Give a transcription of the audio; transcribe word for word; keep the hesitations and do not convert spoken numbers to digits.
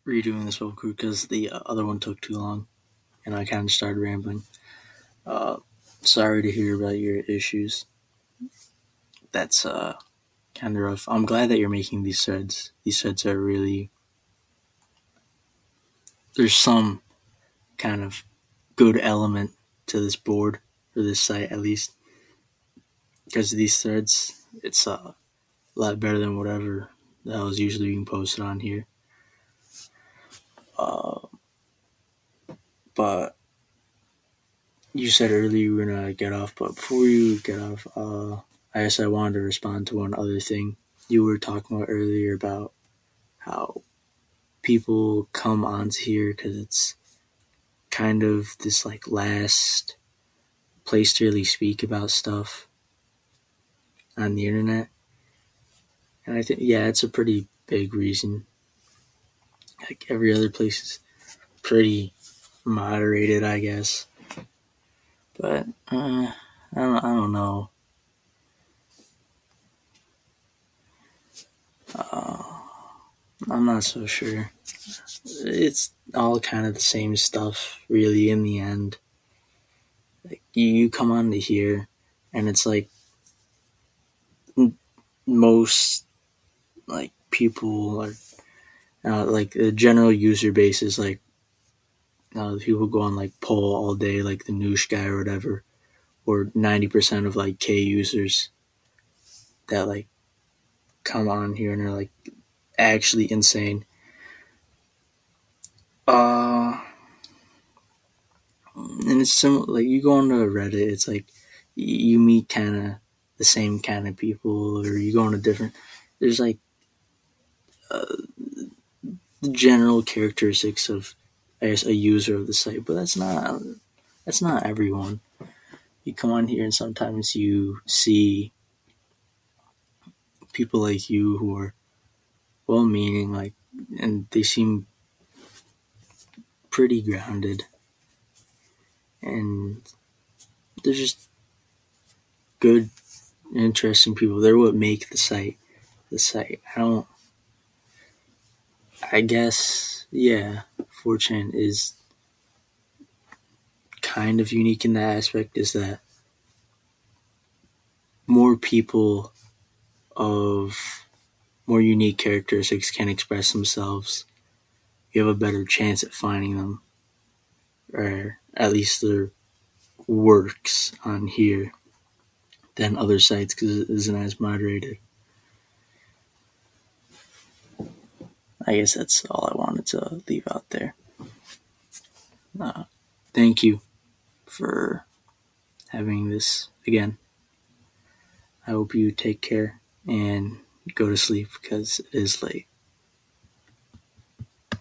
redoing this vocal because the uh, other one took too long, and I kind of started rambling. Uh, sorry to hear about your issues. That's uh, kind of rough. I'm glad that you're making these threads. These threads are really... There's some kind of good element to this board, or this site at least, because of these threads. It's uh, a lot better than whatever the hell is usually being posted on here. Uh, but you said earlier you were gonna get off, but before you get off, uh, I guess I wanted to respond to one other thing. You were talking about earlier about how people come onto here because it's kind of this like last place to really speak about stuff on the internet. And I think, yeah, it's a pretty big reason. Like every other place is pretty moderated, I guess. But uh, I don't, I don't know. Uh, I'm not so sure. It's all kind of the same stuff, really. In the end, like you, you come on to here, and it's like most like people are uh, like the general user base is like uh, people go on like poll all day, like the Noosh guy or whatever, or ninety percent of like K users that like come on here and are like actually insane. Uh, and it's similar. Like you go onto Reddit, it's like you meet kind of the same kind of people, or you go on a different. There's like uh, the general characteristics of, I guess, a user of the site, but that's not that's not everyone. You come on here and sometimes you see people like you who are well-meaning, like, and they seem pretty grounded, and they're just good, interesting people. They're what make the site the site. I don't. I guess, yeah, four chan is kind of unique in that aspect, is that more people of more unique characteristics can express themselves. You have a better chance at finding them, or at least their works on here, than other sites because it isn't as moderated. I guess that's all I wanted to leave out there. Uh, thank you for having this again. I hope you take care and go to sleep because it is late.